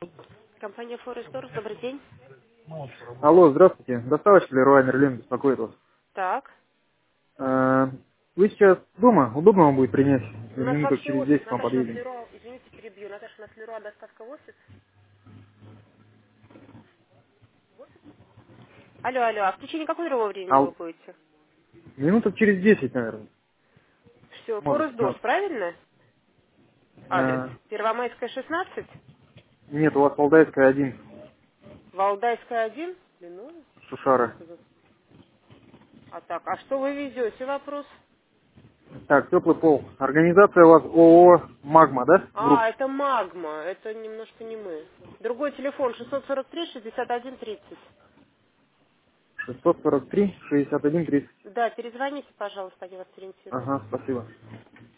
Компания Форесторс, добрый день. Алло, здравствуйте. Доставочка Леруа Мерлин беспокоит вас. Так, Э, Вы сейчас дома? Удобно вам будет принять? у нас Минуток вообще через офис, 10 к вам Наташа, у нас подъедем. Леруа, извините, перебью, Наташа, у нас Леруа доставка в офис. Алло, алло, а в течение какого другого времени вы будете? Минуток через 10, наверное. Все, Может, Форестдорс, может. правильно? Адрес. Э, Первомайская, 16, Нет, у вас Валдайская 1, Валдайская, 1. Блин, ну, Сушара. что-то. А так, а что вы везете, вопрос? Так, теплый пол. Организация у вас ООО «Магма», да? Групп. А, это Магма, это немножко не мы. Другой телефон, 643-61-30. 643 61 30. Да, перезвоните, пожалуйста, они вас ориентируют. Ага, спасибо.